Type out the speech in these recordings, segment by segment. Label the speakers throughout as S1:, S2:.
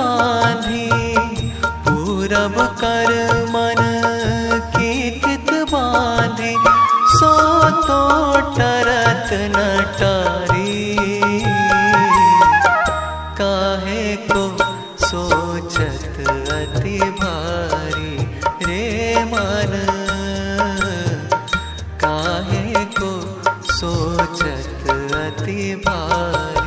S1: बांधी, पूरब कर मन की कित बांधी, सो तो टरत न टारी। काहे को सोचत अति भारी रे मन, काहे को सोचत अति भारी।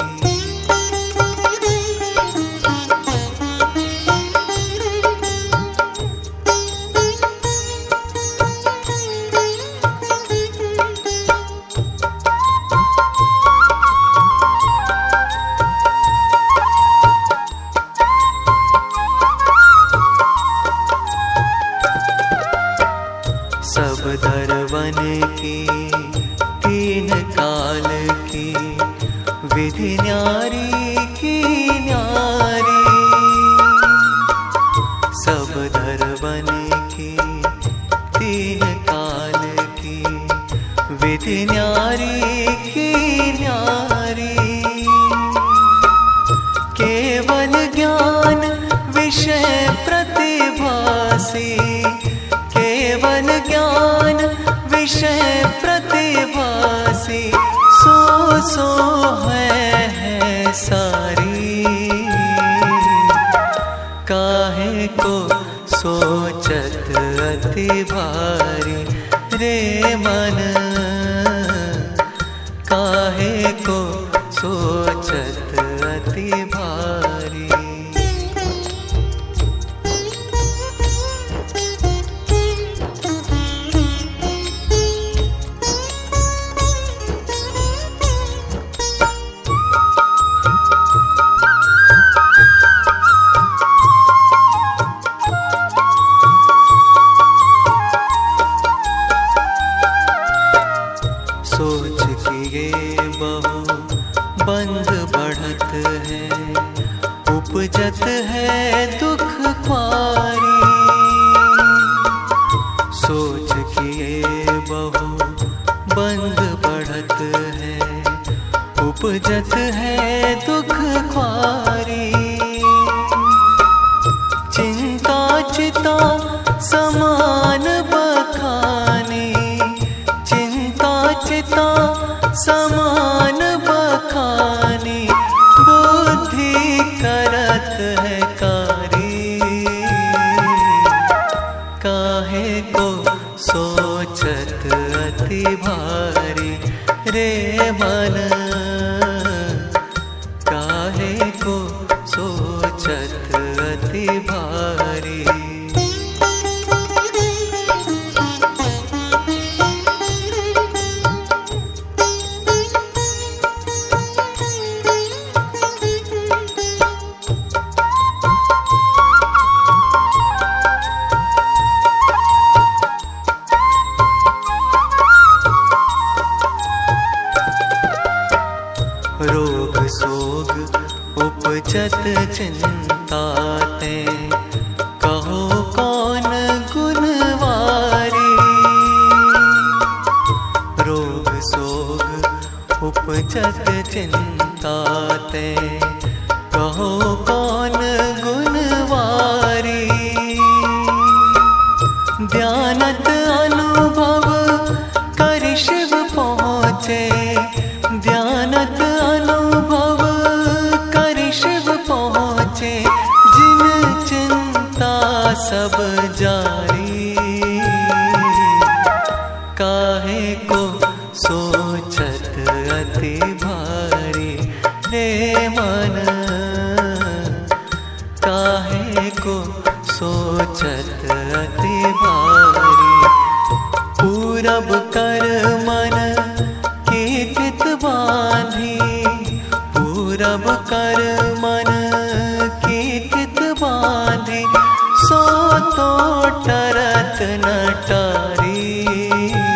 S1: सब धरवन की तीन काल की, विधि न्यारी की न्यारी। सब धरवन की तीन काल की, विधि न्यारी की न्यारी। केवल ज्ञान विषय प्रतिभासी, केवल ज्ञान विषय प्रतिभासी, सो है सारी। काहे को सोचत अति भारी रे मन, काहे को सोचत अति भारी। सोच किए बहु बंध बढ़त है, उपजत है दुख ख्वारी। सोच किए बहु बंध बढ़त है, उपजत है दुख ख्वारी। चिंता चिता समान बखानी, चिता समान बखानी, बुद्धि करत है कारी। काहे को सोचत अति भारी रे मन, काहे को सोचत अति भारी। रोग सोग उपजत चिंता ते, कहो कौन गुणवारी। रोग सोग उपजत चिंता ते, कहो कौन गुणवारी। ध्यानत अनुभव कर शिव पहुँचे, ध्यानत अनुभव कर शिव पहुँचे। जिन चिंता सब जारी, काहे को सोचत अति भारी रे मन, काहे को सोचत अति भारी। पूरब कर मन की कित बांधी, पूरब कर मन की कित बांधी, सो तो टरत न टारी।